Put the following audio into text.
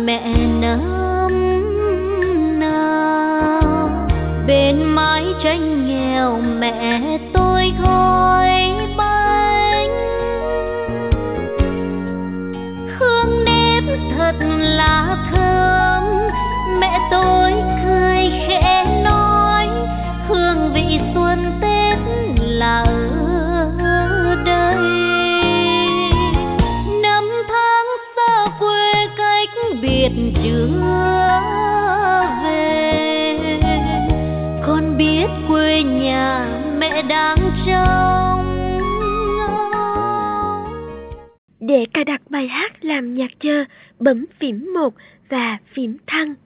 mẹ nấm nở. Bên mái tranh nghèo mẹ tôi gói bánh, hương nếp thật là thơm. Mẹ tôi cười khẽ nói hương vị xuân Tết là ở đây. Năm tháng xa quê cách biệt chưa về, con biết quê nhà mẹ đang trông ngóng. Để cài đặt bài hát làm nhạc chờ, bấm phím 1 và phím thăng.